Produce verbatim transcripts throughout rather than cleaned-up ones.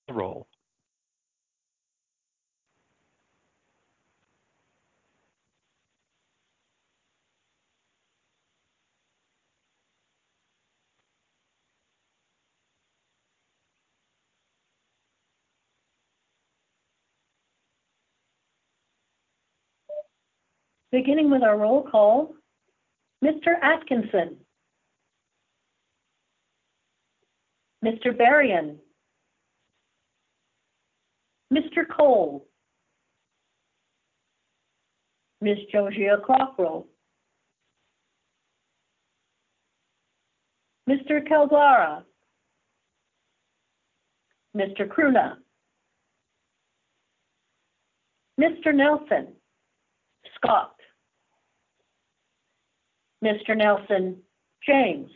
roll. Beginning with our roll call, Mister Atkinson, Mister Berrien, Mister Cole, Miz Josiah Cockrell, Mister Caldara, Mister Cruna, Mister Nelson, Scott, Mister Nelson, James,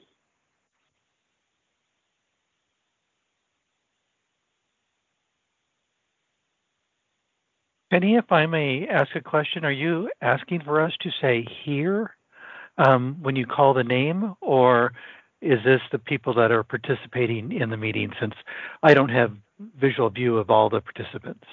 Penny, if I may ask a question, are you asking for us to say here um, when you call the name, or is this the people that are participating in the meeting, since I don't have visual view of all the participants?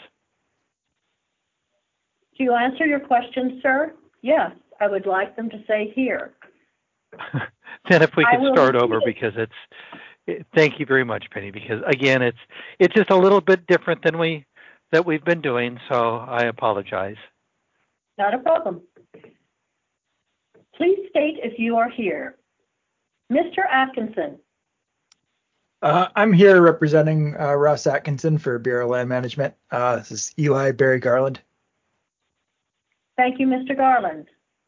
To answer your question, sir, yes, I would like them to say here. Then if we I could will start repeat over, it. because it's, it, thank you very much, Penny, because again, it's it's just a little bit different than we that we've been doing, so I apologize. Not a problem. Please state if you are here. Mister Atkinson, Uh, I'm here representing uh, Russ Atkinson for Bureau of Land Management. Uh, this is Eli Barry Garland. thank you, Mister Garland.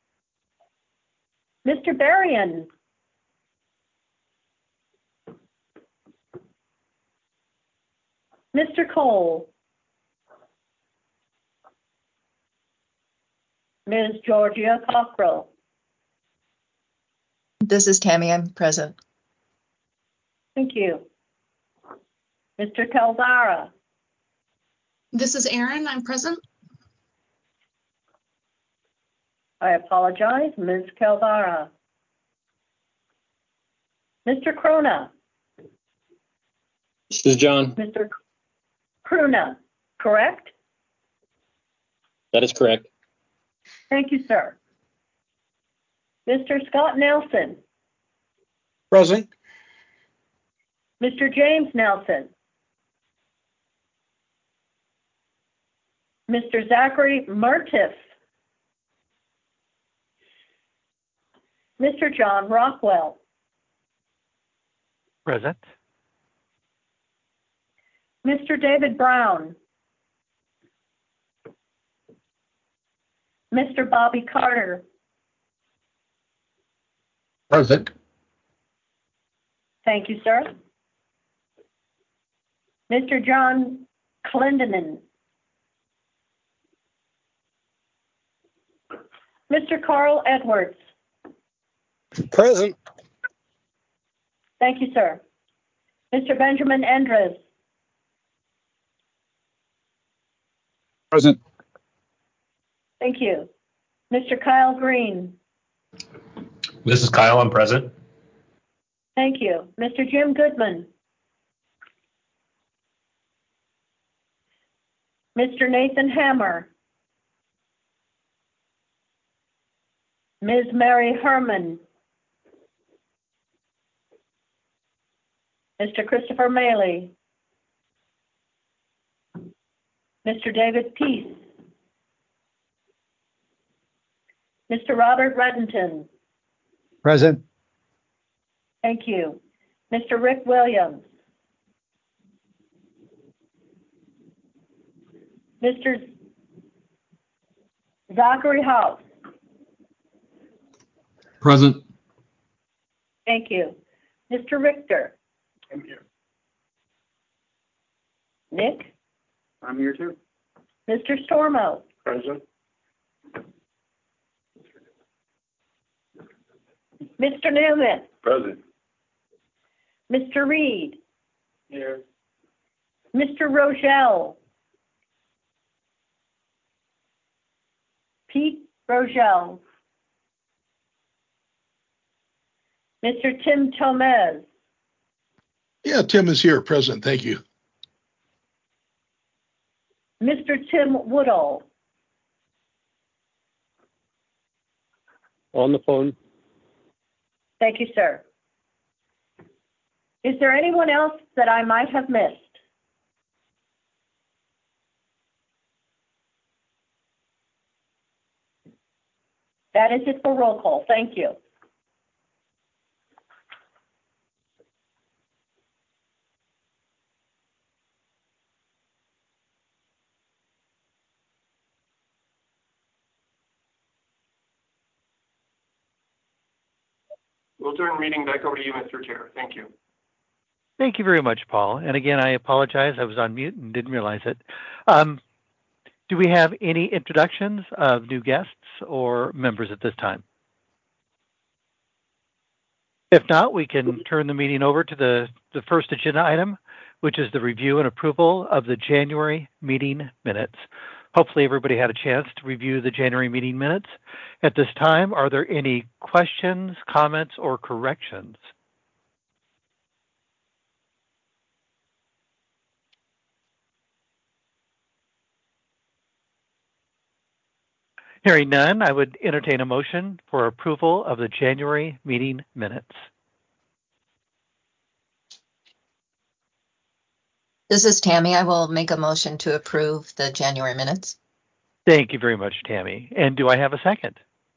Mister Berrien, Mister Cole, Miz Georgia Cockrell, This is Tammy. I'm present. thank you. Mister Caldara, This is Erin. I'm present. I apologize, Miz Caldara. Mister Crona, This is John. Mister Cruna, correct? That is correct. Thank you, sir. Mister Scott Nelson, Present. Mister James Nelson, Mister Zachary Murtiff, Mister John Rockwell, Present. Mister David Brown, Mister Bobby Carter, Present. thank you, sir. Mister John Clendenin, Mister Carl Edwards, Present. thank you, sir. Mister Benjamin Endres, Present. thank you. Mister Kyle Green, This is Kyle. I'm present. thank you. Mister Jim Goodman, Mister Nathan Hammer, Miz Mary Herman, Mister Christopher Maley, Mister David Peace, Mister Robert Reddington, Present. thank you. Mister Rick Williams, Mister Zachary House, Present. thank you. Mister Richter, I'm here. Nick, I'm here too. Mister Stormo, Present. Mister Newman, Present. Mister Reed, Here. Mister Rogel, Pete Rogel, Mister Tim Tomez, Yeah, Tim is here. Present. Thank you. Mister Tim Woodall? On the phone. Thank you, sir. Is there anyone else that I might have missed? That is it for roll call. Thank you. We'll turn the meeting back over to you, Mister Chair. Thank you. Thank you very much, Paul. And again, I apologize. I was on mute and didn't realize it. Um, do we have any introductions of new guests or members at this time? If not, we can turn the meeting over to the, the first agenda item, which is the review and approval of the January meeting minutes. Hopefully everybody had a chance to review the January meeting minutes. At this time, are there any questions, comments, or corrections? Hearing none, I would entertain a motion for approval of the January meeting minutes. This is Tammy. I will make a motion to approve the January minutes. Thank you very much, Tammy. And do I have a second?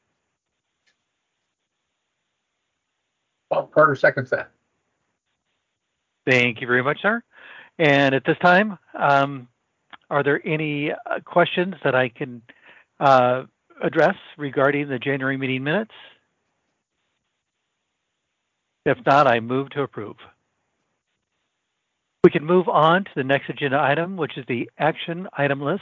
Paul Carter seconds that. Thank you very much, sir. And at this time, um, are there any uh, questions that I can uh, address regarding the January meeting minutes? If not, I move to approve. We can move on to the next agenda item, which is the action item list.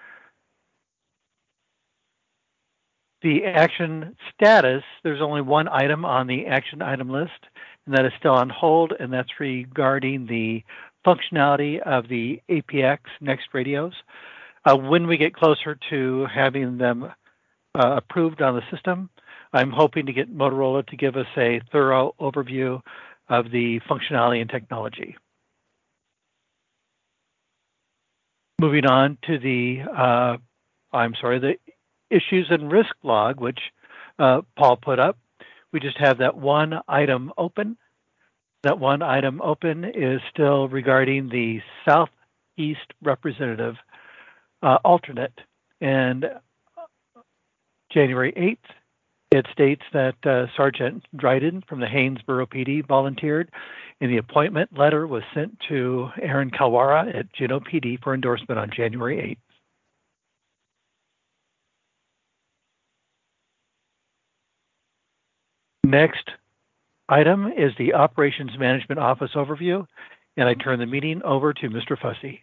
The action status, there's only one item on the action item list, and that is still on hold, and that's regarding the functionality of the A P X Next radios. Uh, when we get closer to having them uh, approved on the system, I'm hoping to get Motorola to give us a thorough overview of the functionality and technology. Moving on to the, uh, I'm sorry, the issues and risk log, which uh, Paul put up. We just have that one item open. That one item open is still regarding the Southeast representative uh, alternate. And January eighth, it states that uh, Sergeant Dryden from the Haynesboro P D volunteered, and the appointment letter was sent to Aaron Kalwara at Juneau P D for endorsement on January eighth. Next item is the Operations Management Office overview, and I turn the meeting over to Mister Fussy.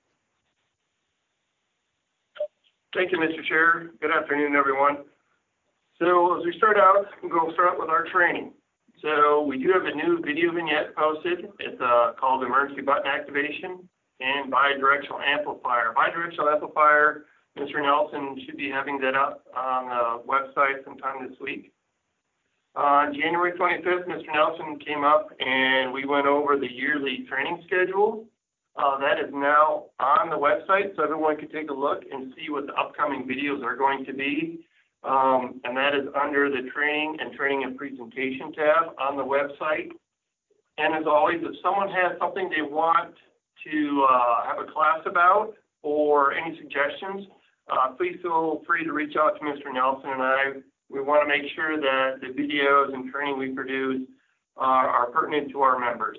Thank you, Mister Chair. Good afternoon, everyone. So as we start out, we'll start with our training. So we do have a new video vignette posted. It's uh, called Emergency Button Activation and Bidirectional Amplifier. Bidirectional Amplifier, Mister Nelson should be having that up on the website sometime this week. On January twenty-fifth, Mister Nelson came up and we went over the yearly training schedule. Uh, that is now on the website, so everyone can take a look and see what the upcoming videos are going to be. Um, and that is under the Training and Training and Presentation tab on the website. And as always, if someone has something they want to uh, have a class about or any suggestions, uh, please feel free to reach out to Mister Nelson and I. We want to make sure that the videos and training we produce are, are pertinent to our members.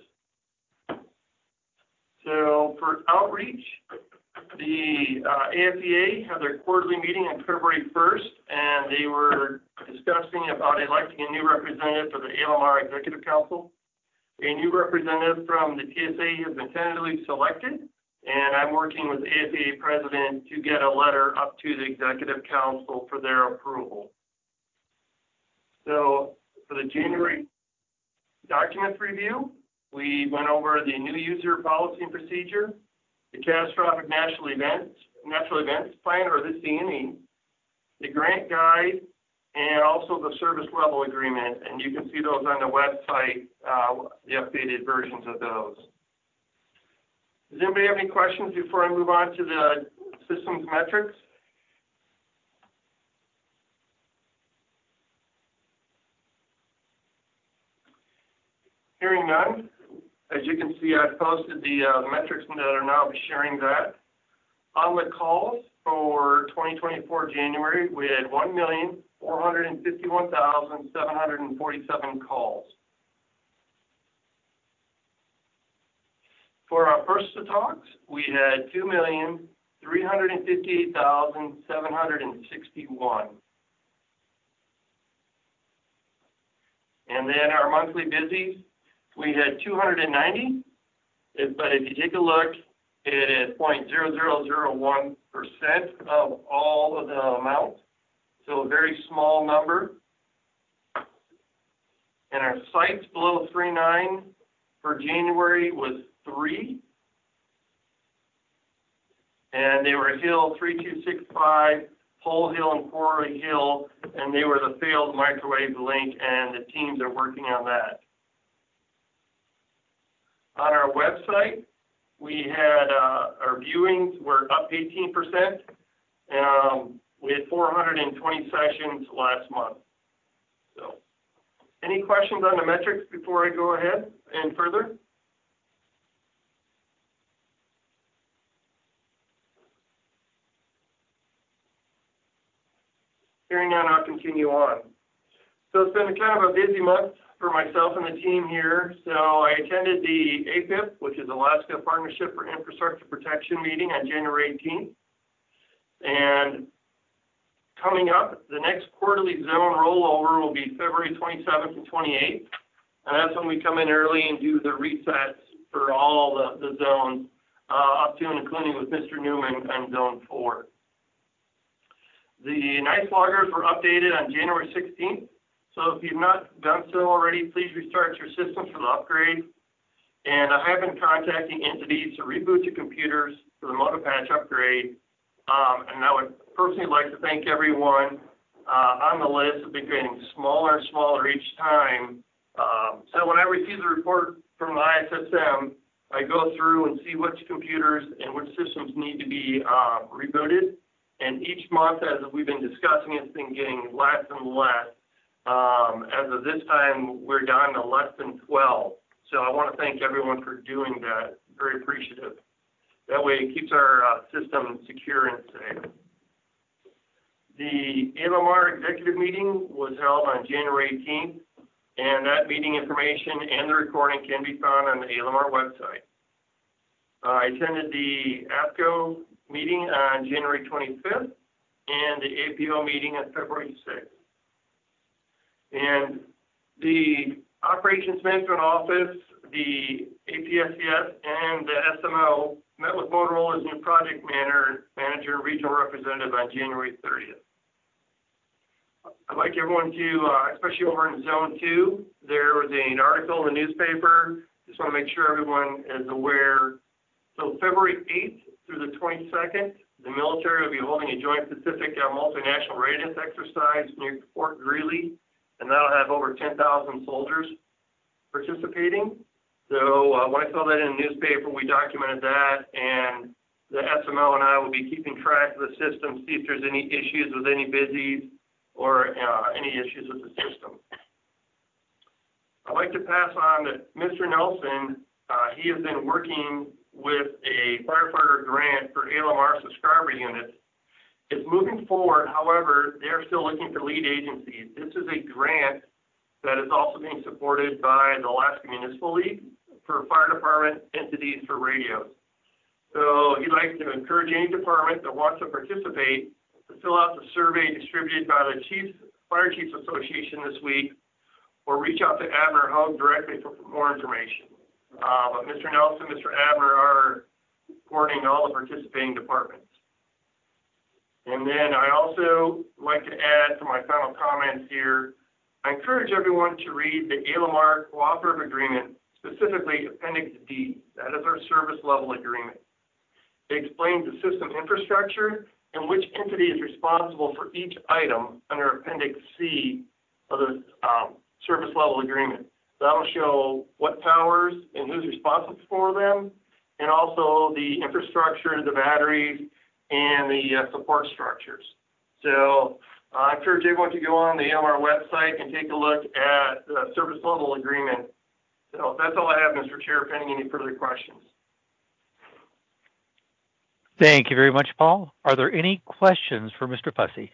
So for outreach, the uh, A F E A had their quarterly meeting on February first, and they were discussing about electing a new representative for the A L M R Executive Council. A new representative from the T S A has been tentatively selected, and I'm working with the A F E A president to get a letter up to the Executive Council for their approval. So for the January documents review, we went over the new user policy and procedure, the catastrophic natural events, natural events plan, or the C N E, the grant guide, and also the service level agreement. And you can see those on the website, uh, the updated versions of those. Does anybody have any questions before I move on to the systems metrics. Hearing none, as you can see, I've posted the uh, metrics that are now sharing that. On the calls for twenty twenty-four January, we had one million four hundred fifty-one thousand seven hundred forty-seven calls. For our push-to-talks, we had two million three hundred fifty-eight thousand seven hundred sixty-one. And then our monthly busies, we had two hundred ninety, but if you take a look, it is zero point zero zero zero one percent of all of the amount, so a very small number. And our sites below three point nine for January was three, and they were Hill three two six five, Pole Hill, and Quarry Hill, and they were the failed microwave link, and the teams are working on that. On our website, we had uh, our viewings were up eighteen percent. Um, we had four hundred twenty sessions last month. So, any questions on the metrics before I go ahead and further? Hearing none, I'll continue on. So it's been kind of a busy month for myself and the team here. So I attended the A P I P, which is Alaska Partnership for Infrastructure Protection meeting on January eighteenth. And coming up, the next quarterly zone rollover will be February twenty-seventh and twenty-eighth. And that's when we come in early and do the resets for all the, the zones, uh, up to and including with Mister Newman on zone four. The NICE loggers were updated on January sixteenth. So if you've not done so already, please restart your systems for the upgrade. And I have been contacting entities to reboot your computers for the MotoPatch upgrade. Um, and I would personally like to thank everyone uh, on the list. It's been getting smaller and smaller each time. Um, so when I receive the report from the I S S M, I go through and see which computers and which systems need to be uh, rebooted. And each month, as we've been discussing, it's been getting less and less. Um, as of this time, we're down to less than twelve. So I want to thank everyone for doing that. Very appreciative. That way it keeps our uh, system secure and safe. The A L M R executive meeting was held on January eighteenth, and that meeting information and the recording can be found on the A L M R website. Uh, I attended the APCO meeting on January twenty-fifth and the A P O meeting on February sixth. And the Operations Management Office, the A P S C S, and the S M O met with Motorola's new project manager, manager and regional representative on January thirtieth. I'd like everyone to, uh, especially over in Zone two, there was an article in the newspaper. Just want to make sure everyone is aware. So February eighth through the twenty-second, the military will be holding a joint Pacific uh, multinational readiness exercise near Fort Greely, and that'll have over ten thousand soldiers participating. So uh, when I saw that in the newspaper, we documented that, and the S M O and I will be keeping track of the system, see if there's any issues with any busies or uh, any issues with the system. I'd like to pass on to Mister Nelson. Uh, he has been working with a firefighter grant for A L M R subscriber units. It's moving forward. However, they're still looking for lead agencies. This is a grant that is also being supported by the Alaska Municipal League for fire department entities for radios. So he'd like to encourage any department that wants to participate to fill out the survey distributed by the Chiefs, Fire Chiefs Association this week, or reach out to Abner Hogue directly for more information. Uh, but Mister Nelson, Mister Abner are coordinating all the participating departments. And then I also like to add to my final comments here, I encourage everyone to read the A L M R Cooperative Agreement, specifically Appendix D. That is our service level agreement. It explains the system infrastructure and which entity is responsible for each item under Appendix C of the um, service level agreement. That will show what towers and who's responsible for them, and also the infrastructure, the batteries, and the uh, support structures. So uh, I encourage everyone to go on the A M R website and take a look at the service level agreement. So that's all I have, Mister Chair, pending any further questions. Thank you very much, Paul. Are there any questions for Mister Fussy?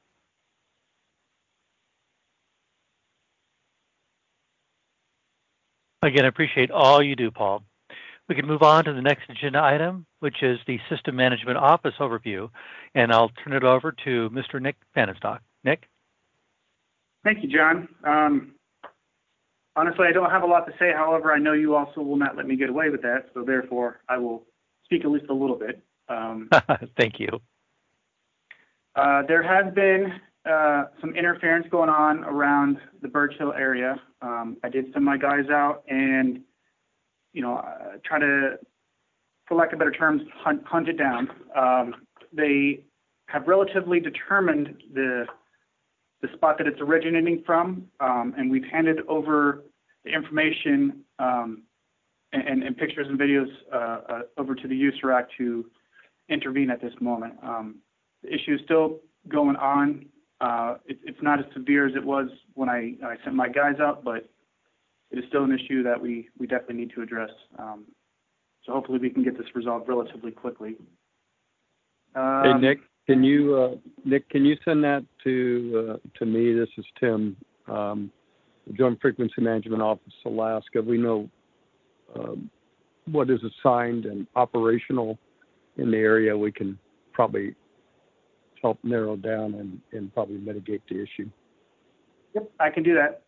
Again, I appreciate all you do, Paul. We can move on to the next agenda item, which is the System Management Office overview, and I'll turn it over to Mister Nick Vanenstock. Nick? Thank you, John. Um, honestly, I don't have a lot to say. However, I know you also will not let me get away with that, so therefore I will speak at least a little bit. Um, Thank you. Uh, there has been uh, some interference going on around the Birch Hill area. Um, I did send my guys out and, you know, uh, try to, for lack of better terms, hunt, hunt it down. Um, they have relatively determined the the spot that it's originating from, um, and we've handed over the information um, and, and pictures and videos uh, uh, over to the U S R A C to intervene at this moment. Um, the issue is still going on. Uh, it, it's not as severe as it was when I, I sent my guys out, but it is still an issue that we, we definitely need to address. Um, so hopefully we can get this resolved relatively quickly. Um, Hey, Nick, can you, uh, Nick, can you send that to, uh, to me? This is Tim, um, the Joint Frequency Management Office, Alaska. We know um, what is assigned and operational in the area. We can probably help narrow down and, and probably mitigate the issue. Yep, I can do that.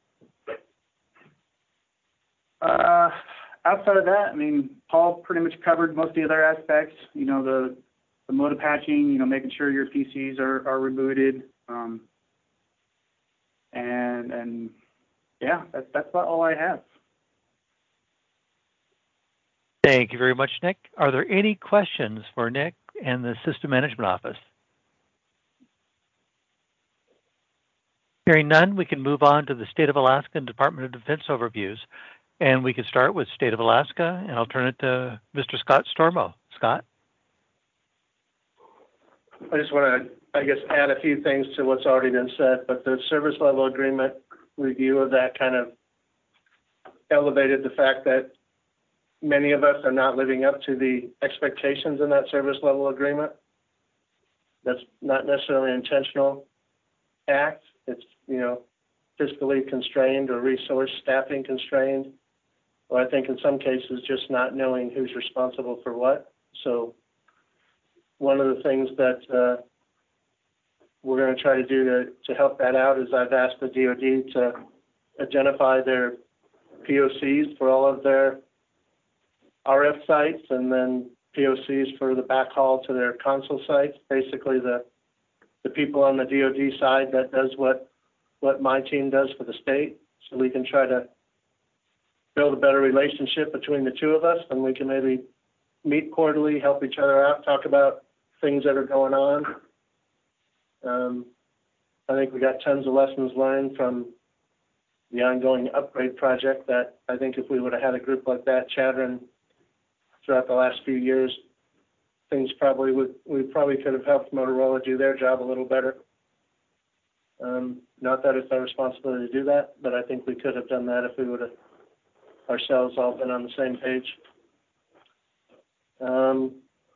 Uh, outside of that, I mean, Paul pretty much covered most of the other aspects. You know, the the motor patching, you know, making sure your P Cs are, are rebooted. Um, and, and yeah, that's, that's about all I have. Thank you very much, Nick. Are there any questions for Nick and the System Management Office? Hearing none, we can move on to the State of Alaska and Department of Defense overviews. And we can start with State of Alaska, and I'll turn it to Mister Scott Stormo. Scott? I just want to, I guess, add a few things to what's already been said, but the service level agreement review of that kind of elevated the fact that many of us are not living up to the expectations in that service level agreement. That's not necessarily an intentional act. It's, you know, fiscally constrained or resource staffing constrained, or I think in some cases just not knowing who's responsible for what. So one of the things that uh, we're going to try to do to, to help that out is I've asked the D O D to identify their P O Cs for all of their R F sites and then P O Cs for the backhaul to their console sites. Basically the the people on the D O D side that does what what my team does for the state, so we can try to build a better relationship between the two of us, and we can maybe meet quarterly, help each other out, talk about things that are going on. Um, I think we got tons of lessons learned from the ongoing upgrade project that I think if we would have had a group like that chattering throughout the last few years, things probably would, we probably could have helped Motorola do their job a little better. Um, not that it's our responsibility to do that, but I think we could have done that if we would have ourselves all been on the same page. Um,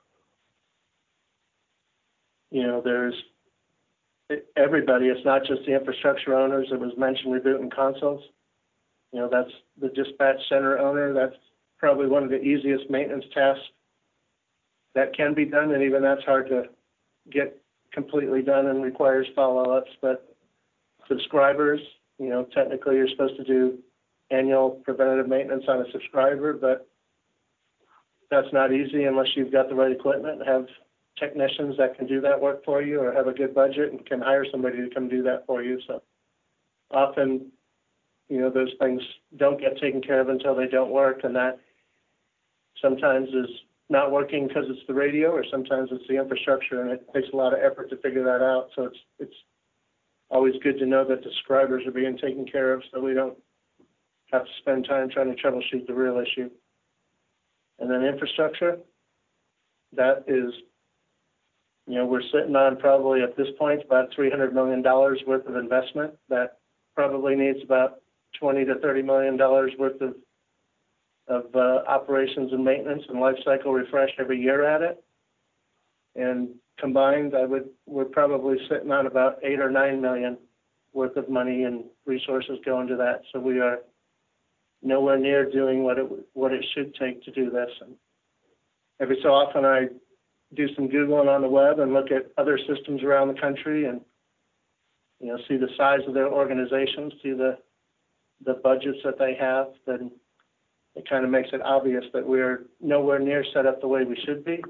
you know, there's everybody. It's not just the infrastructure owners. It was mentioned rebooting consoles. You know, that's the dispatch center owner. That's probably one of the easiest maintenance tasks that can be done, and even that's hard to get completely done and requires follow-ups. But subscribers, you know, technically you're supposed to do annual preventative maintenance on a subscriber, but that's not easy unless you've got the right equipment, have technicians that can do that work for you, or have a good budget and can hire somebody to come do that for you. So often, you know, those things don't get taken care of until they don't work, and that sometimes is not working because it's the radio, or sometimes it's the infrastructure, and it takes a lot of effort to figure that out. So it's it's always good to know that the subscribers are being taken care of, so we don't have to spend time trying to troubleshoot the real issue. And then infrastructure, that is you know, we're sitting on probably at this point about three hundred million dollars worth of investment that probably needs about twenty to thirty million dollars worth of of uh, operations and maintenance and life cycle refresh every year at it. And combined, I would we're probably sitting on about eight or nine million worth of money and resources going to that. So we are nowhere near doing what it what it should take to do this. And every so often, I do some Googling on the web and look at other systems around the country, and you know, see the size of their organizations, see the the budgets that they have. Then it kind of makes it obvious that we're nowhere near set up the way we should be.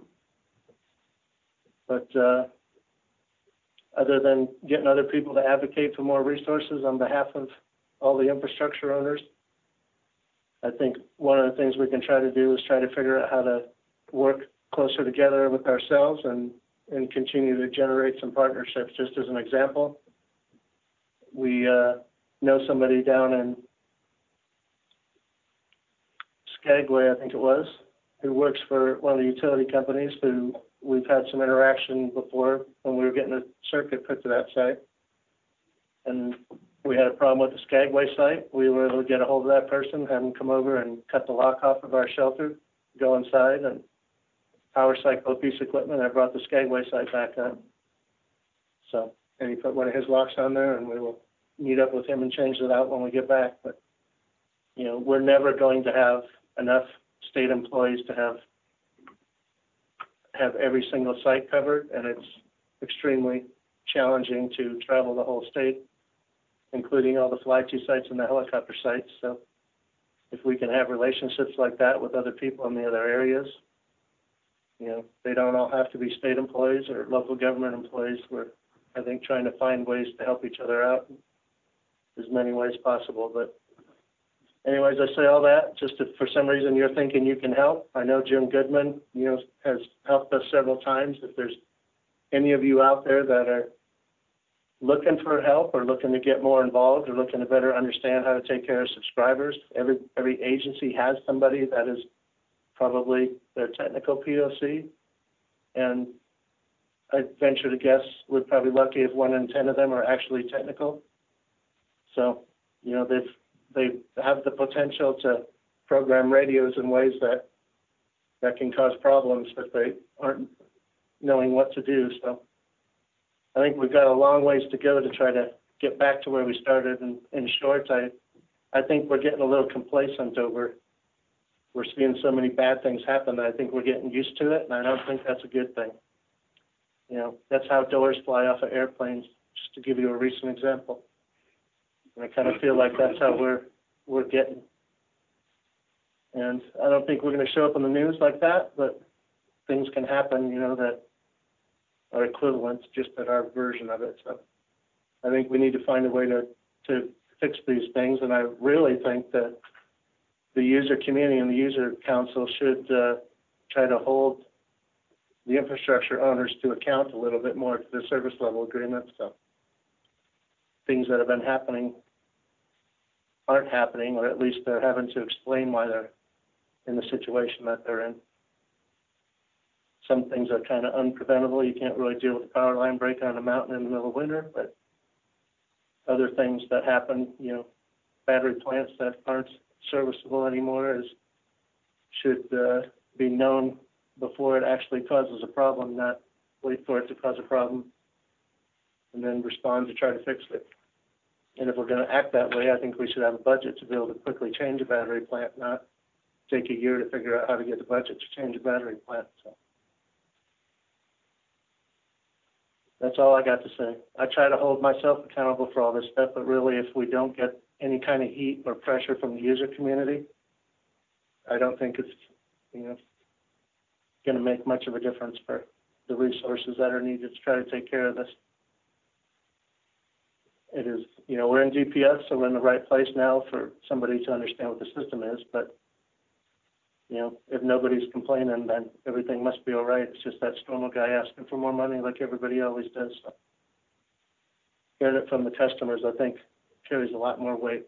But uh, other than getting other people to advocate for more resources on behalf of all the infrastructure owners, I think one of the things we can try to do is try to figure out how to work closer together with ourselves and, and continue to generate some partnerships. Just as an example, we uh, know somebody down in Skagway, I think it was, who works for one of the utility companies who we've had some interaction before when we were getting a circuit put to that site. And we had a problem with the Skagway site. We were able to get a hold of that person, have them come over and cut the lock off of our shelter, go inside and power cycle a piece of equipment. I brought the Skagway site back up. So, and he put one of his locks on there, and we will meet up with him and change it out when we get back. But, you know, we're never going to have enough state employees to have have every single site covered, and it's extremely challenging to travel the whole state, including all the fly-to sites and the helicopter sites. So if we can have relationships like that with other people in the other areas, you know, they don't all have to be state employees or local government employees. We're, I think, trying to find ways to help each other out in as many ways possible. But anyways, I say all that just if for some reason you're thinking you can help. I know Jim Goodman, you know, has helped us several times. If there's any of you out there that are looking for help or looking to get more involved or looking to better understand how to take care of subscribers, every every agency has somebody that is probably their technical P O C. And I venture to guess we're probably lucky if one in ten of them are actually technical. So, you know, they've they have the potential to program radios in ways that that can cause problems if they aren't knowing what to do. So I think we've got a long ways to go to try to get back to where we started. And in short, I I think we're getting a little complacent over we're seeing so many bad things happen that I think we're getting used to it, and I don't think that's a good thing. You know, that's how doors fly off of airplanes, just to give you a recent example. And I kind of feel like that's how we're we're getting. And I don't think we're going to show up on the news like that, but things can happen, you know, that are equivalent, just at our version of it. So I think we need to find a way to, to fix these things, and I really think that the user community and the user council should uh, try to hold the infrastructure owners to account a little bit more to the service level agreement. So things that have been happening aren't happening, or at least they're having to explain why they're in the situation that they're in. Some things are kind of unpreventable. You can't really deal with a power line break on a mountain in the middle of winter, but other things that happen, you know, battery plants that aren't serviceable anymore is should uh, be known before it actually causes a problem, not wait for it to cause a problem and then respond to try to fix it. And if we're going to act that way, I think we should have a budget to be able to quickly change a battery plant, not take a year to figure out how to get the budget to change a battery plant. So that's all I got to say. I try to hold myself accountable for all this stuff, but really if we don't get any kind of heat or pressure from the user community, I don't think it's, you know, going to make much of a difference for the resources that are needed to try to take care of this. It is, you know, we're in G P S, so we're in the right place now for somebody to understand what the system is, but, you know, if nobody's complaining, then everything must be all right. It's just that Stormo guy asking for more money like everybody always does. So hearing it from the customers, I think, carries a lot more weight.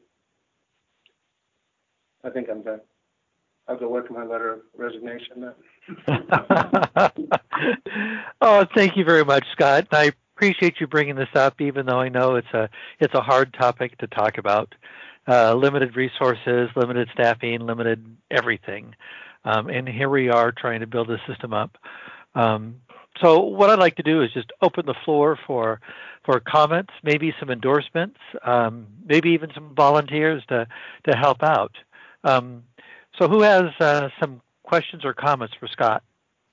I think I'm done. I'll go work on my letter of resignation now. Oh, Oh, thank you very much, Scott. I appreciate you bringing this up, even though I know it's a it's a hard topic to talk about. Uh, limited resources, limited staffing, limited everything, um, and here we are trying to build this system up. Um, so what I'd like to do is just open the floor for for comments, maybe some endorsements, um, maybe even some volunteers to to help out. Um, so who has uh, some questions or comments for Scott?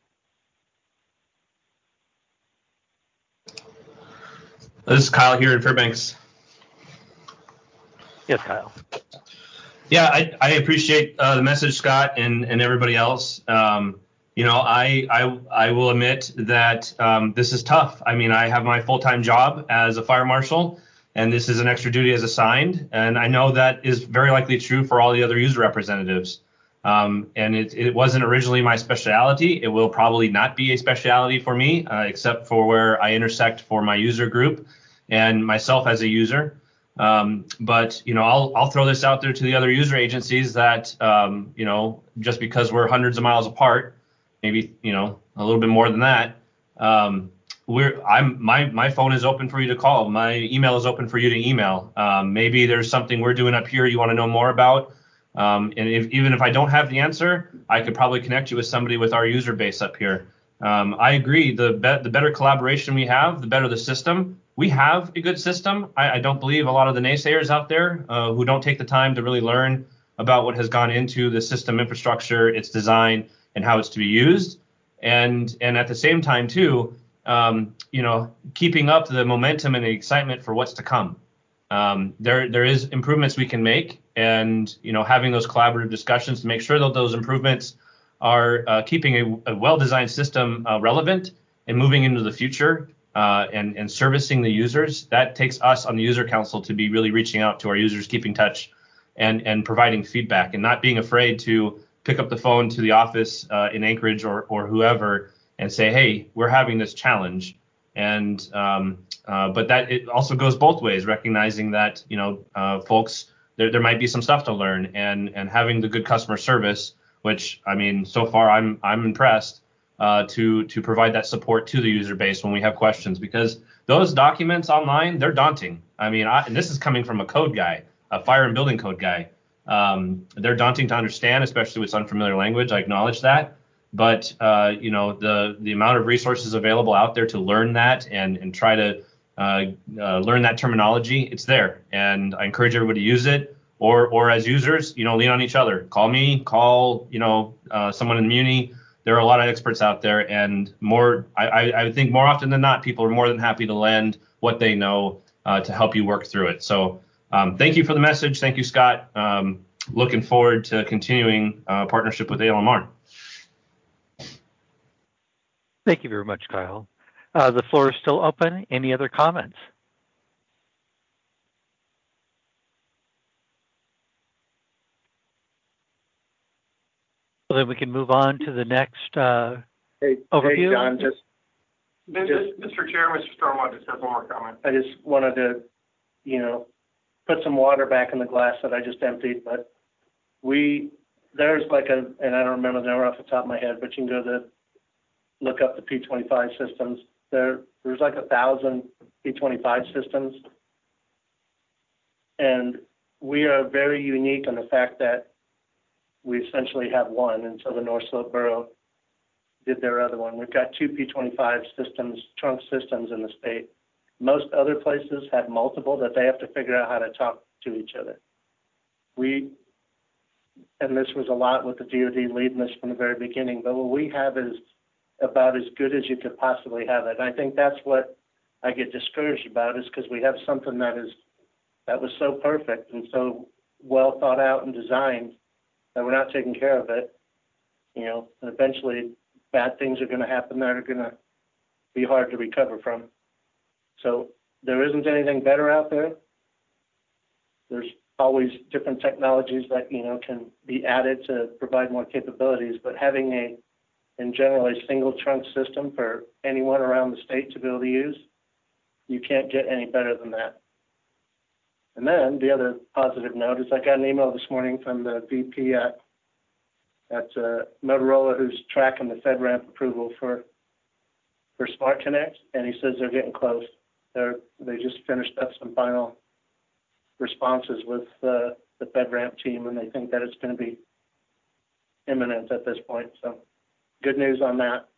This is Kyle here in Fairbanks. Yes, Kyle. Yeah, I, I appreciate uh, the message, Scott, and, and everybody else. Um, you know, I, I I will admit that um, this is tough. I mean, I have my full-time job as a fire marshal, and this is an extra duty as assigned. And I know that is very likely true for all the other user representatives. Um, and it, it wasn't originally my specialty. It will probably not be a specialty for me, uh, except for where I intersect for my user group and myself as a user. Um, but, you know, I'll, I'll throw this out there to the other user agencies that, um, you know, just because we're hundreds of miles apart, maybe, you know, a little bit more than that, um, we're, I'm, my, my phone is open for you to call. My email is open for you to email. Um, maybe there's something we're doing up here you want to know more about. Um, and if, even if I don't have the answer, I could probably connect you with somebody with our user base up here. Um, I agree. The, be- the better collaboration we have, the better the system. We have a good system. I, I don't believe a lot of the naysayers out there uh, who don't take the time to really learn about what has gone into the system infrastructure, its design, and how it's to be used. And and at the same time, too, um, you know, keeping up the momentum and the excitement for what's to come. Um, there there is improvements we can make, and you know, having those collaborative discussions to make sure that those improvements are uh, keeping a, a well-designed system uh, relevant and moving into the future. Uh, and, and servicing the users, that takes us on the user council to be really reaching out to our users, keeping touch and, and providing feedback and not being afraid to pick up the phone to the office uh, in Anchorage or, or whoever and say, hey, we're having this challenge. And um, uh, but that it also goes both ways, recognizing that, you know, uh, folks, there, there might be some stuff to learn and, and having the good customer service, which, I mean, so far I'm I'm impressed. Uh, to to provide that support to the user base when we have questions, because those documents online, they're daunting. I mean, I, and this is coming from a code guy, a fire and building code guy. Um, they're daunting to understand, especially with unfamiliar language. I acknowledge that, but uh, you know, the the amount of resources available out there to learn that and and try to uh, uh, learn that terminology, it's there, and I encourage everybody to use it. Or or as users, you know, lean on each other. Call me, call you know uh, someone in the Muni. There are a lot of experts out there, and more. I, I, I think more often than not, people are more than happy to lend what they know uh, to help you work through it. So, um, thank you for the message. Thank you, Scott. Um, looking forward to continuing uh, partnership with A L M R. Thank you very much, Kyle. Uh, the floor is still open. Any other comments? Well, then we can move on to the next uh, Hey, overview. hey, John, just, Just, Mister Chair, Mister Stormont just has one more comment. I just wanted to, you know, put some water back in the glass that I just emptied, but we, there's like a, and I don't remember the number off the top of my head, but you can go to, look up the P twenty-five systems. There, there's like a thousand P twenty-five systems. And we are very unique in the fact that we essentially have one, and so the North Slope Borough did their other one. We've got two P twenty-five systems, trunk systems in the state. Most other places have multiple that they have to figure out how to talk to each other. We, and this was a lot with the D O D leading this from the very beginning, but what we have is about as good as you could possibly have it. And I think that's what I get discouraged about, is because we have something that is, that was so perfect and so well thought out and designed that we're not taking care of it, you know, and eventually bad things are going to happen that are going to be hard to recover from. So there isn't anything better out there. There's always different technologies that, you know, can be added to provide more capabilities, but having a, in general, a single trunk system for anyone around the state to be able to use, you can't get any better than that. And then the other positive note is I got an email this morning from the V P at, at uh, Motorola, who's tracking the FedRAMP approval for for Smart Connect, and he says they're getting close. They're, they just finished up some final responses with uh, the FedRAMP team, and they think that it's going to be imminent at this point. So good news on that.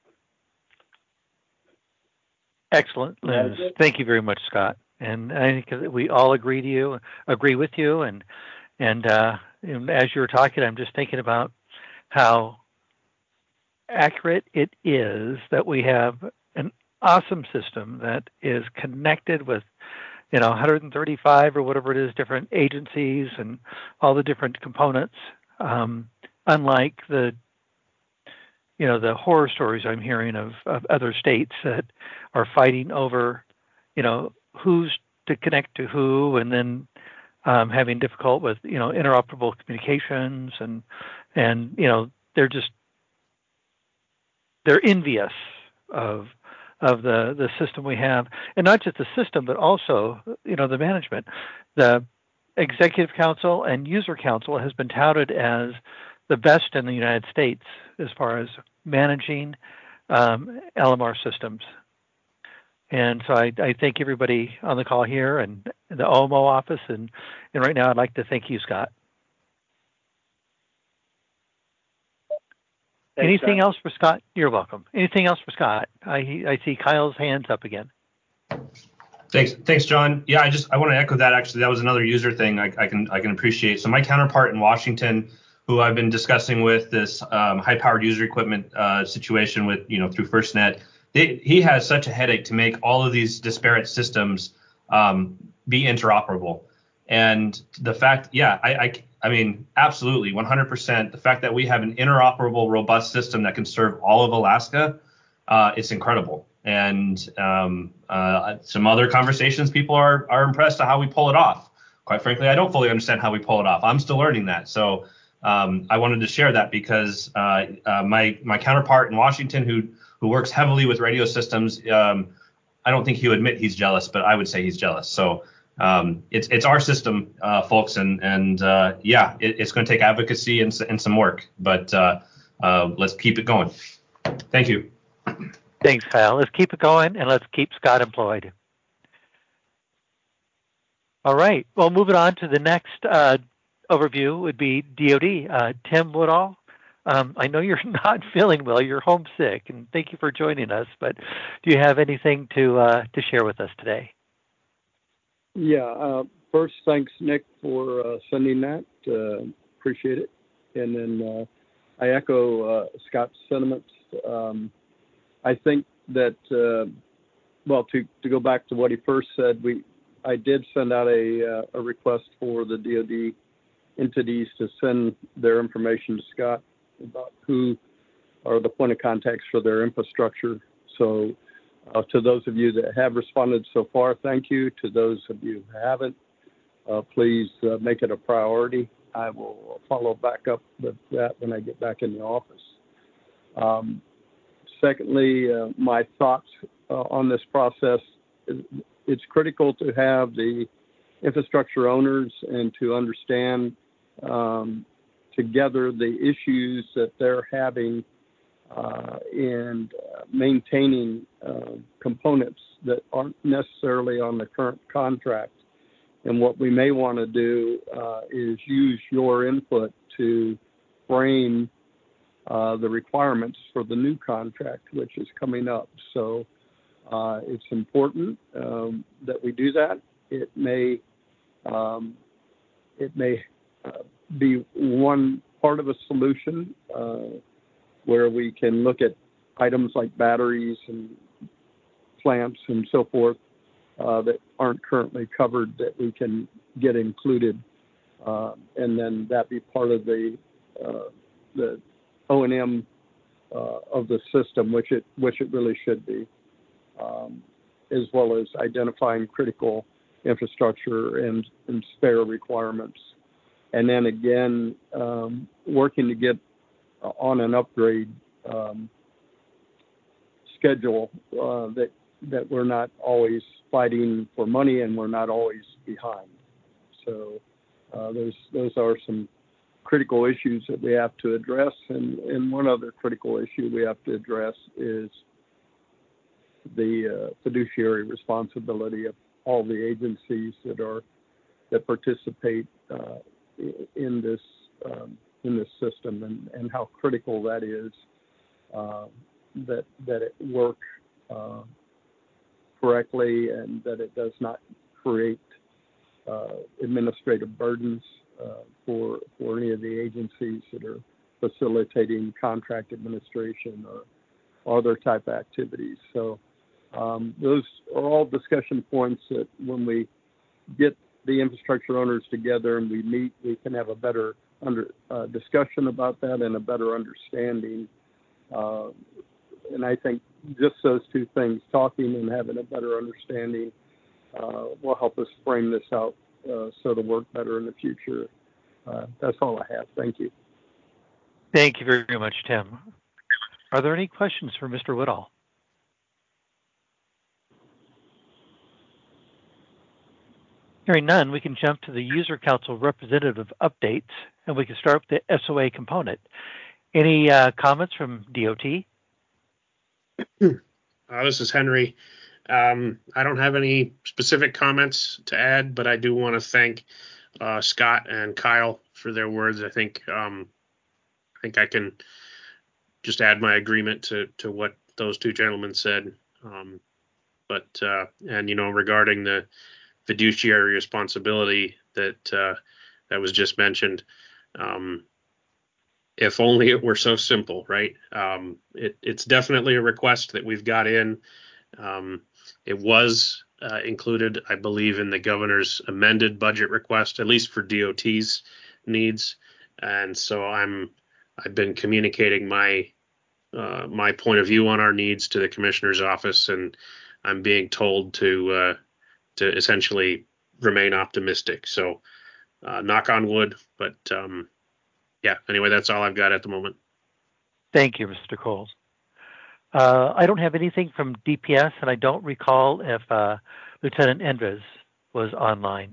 Excellent news. Thank you very much, Scott. And I think we all agree to you, agree with you. And and, uh, and as you were talking, I'm just thinking about how accurate it is that we have an awesome system that is connected with, you know, one hundred thirty-five or whatever it is, different agencies and all the different components. Um, unlike the, you know, the horror stories I'm hearing of, of other states that are fighting over, you know, who's to connect to who, and then um, having difficult with, you know, interoperable communications, and and you know, they're just they're envious of of the the system we have, and not just the system, but also, you know, the management. The Executive Council and User Council has been touted as the best in the United States as far as managing um, L M R systems. And so I, I thank everybody on the call here and the O M O office. And, and right now I'd like to thank you, Scott. Thanks, Anything Scott. else for Scott? You're welcome. Anything else for Scott? I, I see Kyle's hands up again. Thanks, thanks, John. Yeah, I just I want to echo that. Actually, that was another user thing I, I can I can appreciate. So my counterpart in Washington, who I've been discussing with this um, high-powered user equipment uh, situation with, you know, through FirstNet, they, he has such a headache to make all of these disparate systems um, be interoperable. And the fact, yeah, I, I I mean, absolutely, one hundred percent. The fact that we have an interoperable, robust system that can serve all of Alaska, uh, it's incredible. And um, uh, some other conversations, people are are impressed at how we pull it off. Quite frankly, I don't fully understand how we pull it off. I'm still learning that. So um, I wanted to share that because uh, uh, my my counterpart in Washington, who who works heavily with radio systems, um, I don't think he would admit he's jealous, but I would say he's jealous. So um, it's it's our system, uh, folks, and and uh, yeah, it, it's going to take advocacy and, and some work, but uh, uh, let's keep it going. Thank you. Thanks, Kyle. Let's keep it going, and let's keep Scott employed. All right. Well, moving on to the next uh, overview would be D O D. Uh, Tim Woodall, um, I know you're not feeling well. You're homesick, and thank you for joining us. But do you have anything to uh, to share with us today? Yeah. Uh, first, thanks, Nick, for uh, sending that. Uh, appreciate it. And then uh, I echo uh, Scott's sentiments. Um, I think that, uh, well, to, to go back to what he first said, we I did send out a, uh, a request for the D O D entities to send their information to Scott about who are the point of contacts for their infrastructure. So uh, to those of you that have responded so far, thank you. To those of you who haven't, uh, please uh, make it a priority. I will follow back up with that when I get back in the office. Um, Secondly, uh, my thoughts uh, on this process, it's critical to have the infrastructure owners and to understand um, together the issues that they're having uh, in uh, maintaining uh, components that aren't necessarily on the current contract. And what we may want to do uh, is use your input to frame Uh, the requirements for the new contract, which is coming up. So uh, it's important um, that we do that. It may um, it may uh, be one part of a solution uh, where we can look at items like batteries and clamps and so forth uh, that aren't currently covered that we can get included, uh, and then that be part of the uh, the O and M uh, of the system, which it which it really should be, um, as well as identifying critical infrastructure and, and spare requirements. And then again, um, working to get on an upgrade um, schedule uh, that that we're not always fighting for money and we're not always behind. So uh, those those are some critical issues that we have to address. And, and one other critical issue we have to address is the uh, fiduciary responsibility of all the agencies that are that participate uh, in this um, in this system, and, and how critical that is uh, that that it work uh, correctly, and that it does not create uh, administrative burdens uh, for for any of the agencies that are facilitating contract administration or other type of activities. So um, those are all discussion points that when we get the infrastructure owners together and we meet, we can have a better under uh, discussion about that and a better understanding. Uh, and I think just those two things, talking and having a better understanding, uh, will help us frame this out uh, so to work better in the future. Uh, that's all I have. Thank you. Thank you very much, Tim. Are there any questions for Mister Woodall? Hearing none, we can jump to the User Council representative updates, and we can start with the S O A component. Any uh, comments from D O T? Uh, this is Henry. Um, I don't have any specific comments to add, but I do want to thank uh, Scott and Kyle for their words. I think um, I think I can just add my agreement to to what those two gentlemen said. Um, but uh, and you know, regarding the fiduciary responsibility that uh, that was just mentioned, um, if only it were so simple, right? Um, it, it's definitely a request that we've got in. Um, it was uh, included, I believe, in the governor's amended budget request, at least for D O T's needs. And so I'm I've been communicating my uh, my point of view on our needs to the commissioner's office, and I'm being told to uh, to essentially remain optimistic. So uh, knock on wood, but um, yeah, anyway, that's all I've got at the moment. Thank you, Mister Coles. Uh, I don't have anything from D P S, and I don't recall if uh, Lieutenant Endres was online.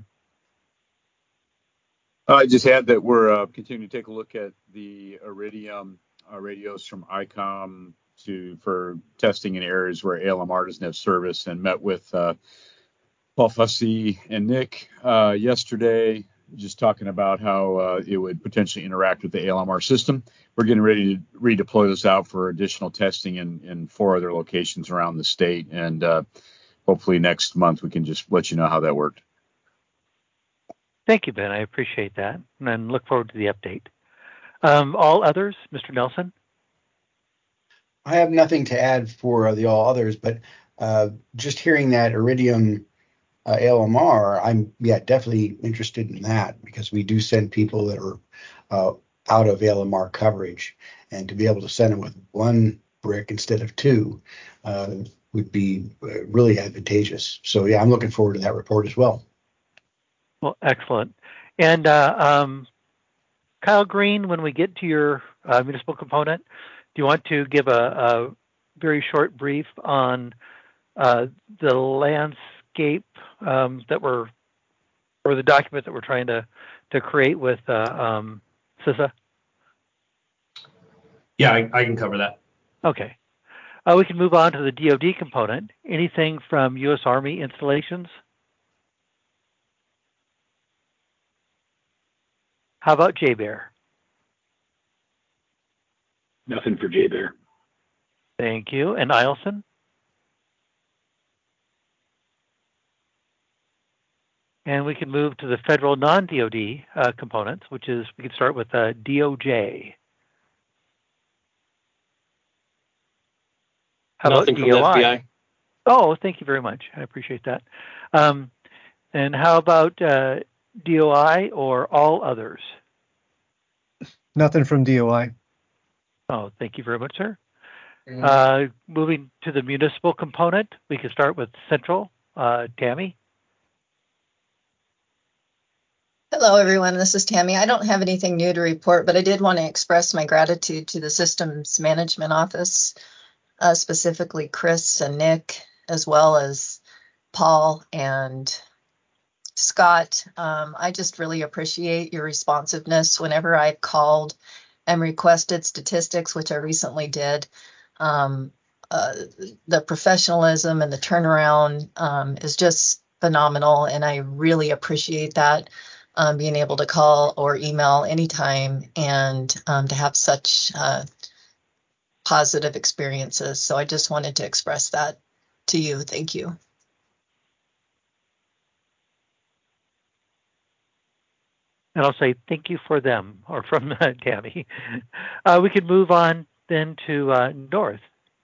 I just had that we're uh, continuing to take a look at the Iridium uh, radios from I COM to for testing in areas where A L M R doesn't have service, and met with uh, Paul Fussy and Nick uh, yesterday, just talking about how uh, it would potentially interact with the A L M R system. We're getting ready to redeploy this out for additional testing in, in four other locations around the state, and uh, hopefully next month we can just let you know how that worked. Thank you, Ben. I appreciate that, and look forward to the update. Um, all others, Mister Nelson? I have nothing to add for uh, the all others, but uh, just hearing that Iridium uh, A L M R, I'm yeah definitely interested in that, because we do send people that are uh, out of A L M R coverage, and to be able to send them with one brick instead of two uh, would be uh, really advantageous. So yeah, I'm looking forward to that report as well. Well, excellent. And uh, um, Kyle Green, when we get to your uh, municipal component, do you want to give a, a very short brief on uh, the landscape um, that we're, or the document that we're trying to, to create with uh, um, CISA? Yeah, I, I can cover that. Okay. Uh, we can move on to the D O D component. Anything from U S Army installations? How about J Bear? Nothing for J Bear. Thank you. And Eielson? And we can move to the federal non-D O D uh, components, which is, we can start with uh, D O J. How Nothing about D O I? from the F B I. Oh, thank you very much. I appreciate that. Um, and how about uh, D O I or all others? Nothing from D O I. Oh, thank you very much, sir. Mm-hmm. Uh, moving to the municipal component, we can start with Central. Uh, Tammy? Hello, everyone. This is Tammy. I don't have anything new to report, but I did want to express my gratitude to the Systems Management Office, uh, specifically Chris and Nick, as well as Paul and Scott. Um, I just really appreciate your responsiveness whenever I've called and requested statistics, which I recently did. Um, uh, the professionalism and the turnaround um, is just phenomenal, and I really appreciate that. Um, being able to call or email anytime and um, to have such uh, positive experiences. So I just wanted to express that to you. Thank you. And I'll say thank you for them, or from uh, Tammy. Uh, we could move on then to uh, North.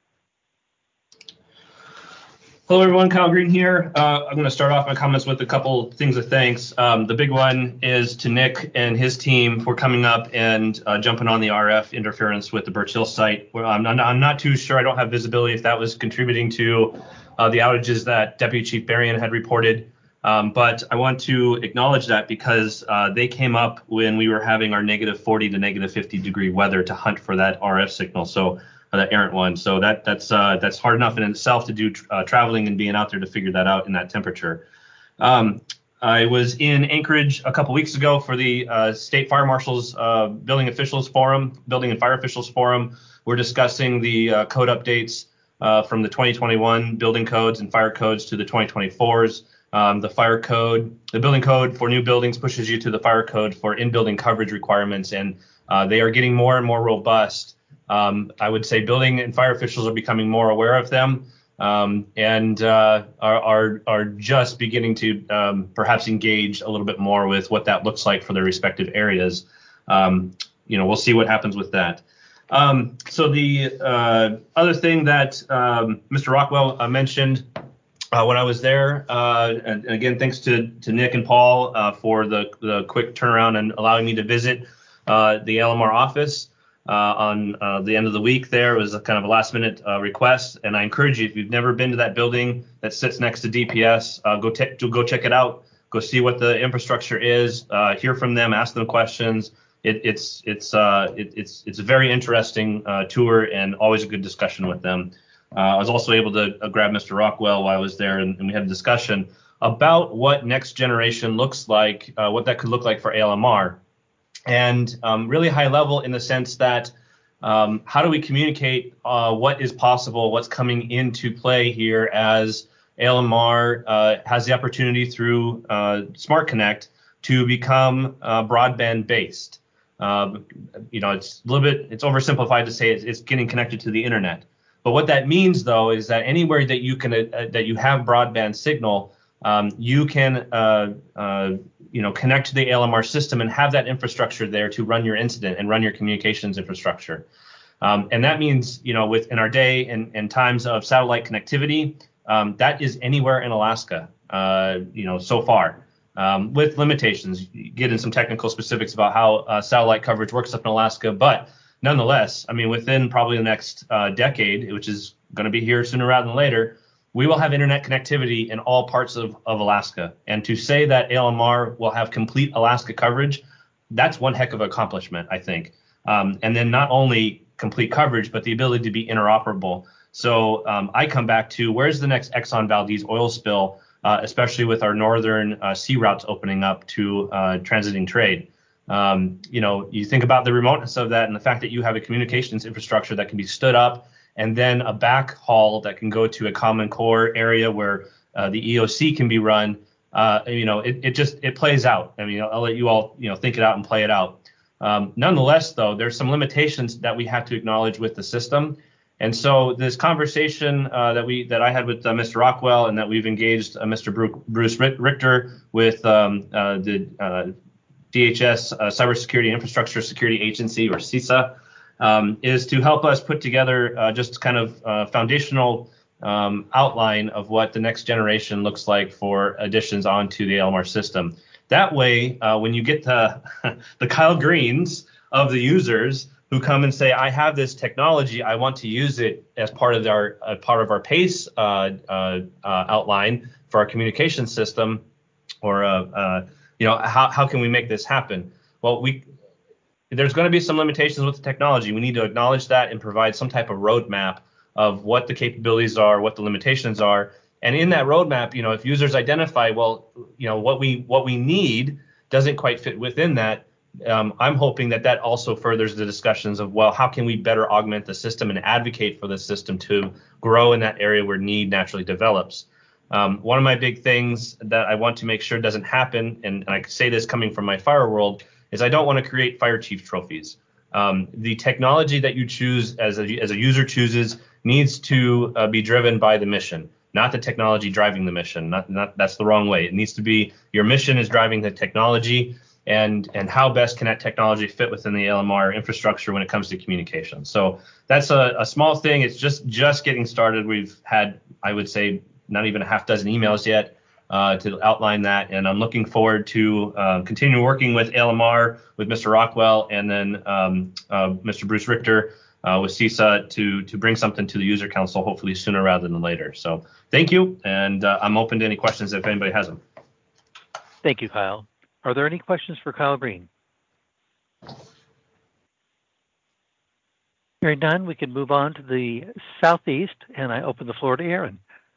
Hello, everyone. Kyle Green here. Uh, I'm going to start off my comments with a couple things of thanks. Um, the big one is to Nick and his team for coming up and uh, jumping on the R F interference with the Birch Hill site. Well, I'm, not, I'm not too sure. I don't have visibility if that was contributing to uh, the outages that Deputy Chief Berrien had reported. Um, but I want to acknowledge that because uh, they came up when we were having our negative forty to negative fifty degree weather to hunt for that R F signal. So uh, that errant one. So that that's uh, that's hard enough in itself to do uh, traveling and being out there to figure that out in that temperature. Um, I was in Anchorage a couple weeks ago for the uh, State Fire Marshal's uh, Building Officials Forum, Building and Fire Officials Forum. We're discussing the uh, code updates uh, from the twenty twenty-one building codes and fire codes to the twenty twenty-fours. Um, the fire code, the building code for new buildings pushes you to the fire code for in-building coverage requirements, and uh, they are getting more and more robust. Um, I would say building and fire officials are becoming more aware of them um, and uh, are, are are just beginning to um, perhaps engage a little bit more with what that looks like for their respective areas. Um, you know, we'll see what happens with that. Um, so the uh, other thing that um, Mister Rockwell uh, mentioned Uh, when I was there, uh, and, and again, thanks to, to Nick and Paul uh, for the, the quick turnaround and allowing me to visit uh, the L M R office uh, on uh, the end of the week there. It was a kind of a last minute uh, request. And I encourage you, if you've never been to that building that sits next to D P S, uh, go, te- go check it out. Go see what the infrastructure is, uh, hear from them, ask them questions. It, it's it's uh, it, it's it's a very interesting uh, tour and always a good discussion with them. Uh, I was also able to uh, grab Mister Rockwell while I was there, and, and we had a discussion about what next generation looks like, uh, what that could look like for A L M R, and um, really high level in the sense that um, how do we communicate uh, what is possible, what's coming into play here as A L M R uh, has the opportunity through uh, Smart Connect to become uh, broadband based. Um, you know, it's a little bit, it's oversimplified to say it's, it's getting connected to the internet. But what that means, though, is that anywhere that you can uh, that you have broadband signal, um, you can uh, uh, you know connect to the A L M R system and have that infrastructure there to run your incident and run your communications infrastructure. Um, and that means, you know, with in our day and, and times of satellite connectivity, um, that is anywhere in Alaska, uh, you know, so far. Um, with limitations, you get in some technical specifics about how uh, satellite coverage works up in Alaska, but nonetheless, I mean, within probably the next uh, decade, which is going to be here sooner rather than later, we will have internet connectivity in all parts of, of Alaska. And to say that A L M R will have complete Alaska coverage, that's one heck of an accomplishment, I think. Um, and then not only complete coverage, but the ability to be interoperable. So um, I come back to where's the next Exxon Valdez oil spill, uh, especially with our northern uh, sea routes opening up to uh, transiting trade. Um, you know, you think about the remoteness of that and the fact that you have a communications infrastructure that can be stood up and then a backhaul that can go to a common core area where uh, the E O C can be run. Uh, you know, it, it just it plays out. I mean, I'll let you all, you know, think it out and play it out. Um, nonetheless, though, there's some limitations that we have to acknowledge with the system. And so this conversation uh, that we that I had with uh, Mister Rockwell and that we've engaged uh, Mister Bruce Richter with um, uh, the uh, D H S, uh, Cybersecurity Infrastructure Security Agency, or CISA, um, is to help us put together uh, just kind of uh, foundational um, outline of what the next generation looks like for additions onto the A L M R system. That way, uh, when you get the, the Kyle Greens of the users who come and say, I have this technology, I want to use it as part of our uh, part of our PACE uh, uh, uh, outline for our communication system, or uh, uh, you know, how, how can we make this happen? Well, we there's going to be some limitations with the technology. We need to acknowledge that and provide some type of roadmap of what the capabilities are, what the limitations are. And in that roadmap, you know, if users identify, well, you know, what we what we need doesn't quite fit within that, um, I'm hoping that that also furthers the discussions of, well, how can we better augment the system and advocate for the system to grow in that area where need naturally develops. Um, one of my big things that I want to make sure doesn't happen, and I say this coming from my fire world, is I don't want to create fire chief trophies. Um, the technology that you choose as a, as a user chooses needs to uh, be driven by the mission, not the technology driving the mission. Not, not that's the wrong way. It needs to be your mission is driving the technology, and and how best can that technology fit within the A L M R infrastructure when it comes to communication. So that's a, a small thing. It's just just getting started. We've had, I would say, not even a half dozen emails yet uh, to outline that, and I'm looking forward to uh, continue working with A L M R, with Mister Rockwell, and then um, uh, Mister Bruce Richter uh, with CISA to to bring something to the user council, hopefully sooner rather than later. So thank you, and uh, I'm open to any questions if anybody has them. Thank you, Kyle. Are there any questions for Kyle Green? Hearing none, we can move on to the southeast, and I open the floor to Aaron.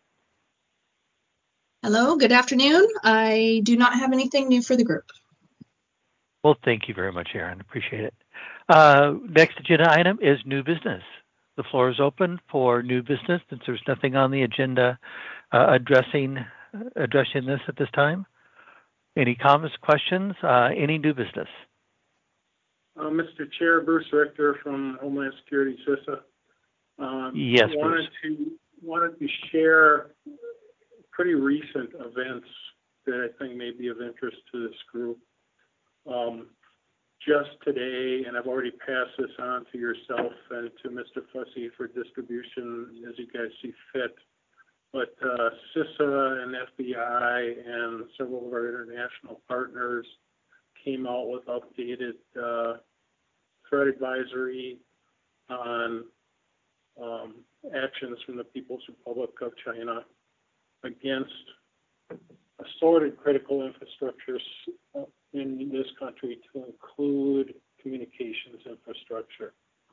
Hello, good afternoon. I do not have anything new for the group. Well, thank you very much, Aaron. Appreciate it. Uh, next agenda item is new business. The floor is open for new business since there's nothing on the agenda uh, addressing addressing this at this time. Any comments, questions, uh, any new business? Uh, Mister Chair, Bruce Richter from Homeland Security CISA. Um, yes, wanted Bruce. to wanted to share pretty recent events that I think may be of interest to this group. Um, just today, and I've already passed this on to yourself and to Mister Fussy for distribution as you guys see fit. But uh, CISA and F B I and several of our international partners came out with updated uh, threat advisory on um, actions from the People's Republic of China against assorted critical infrastructures in this country, to include communications infrastructure.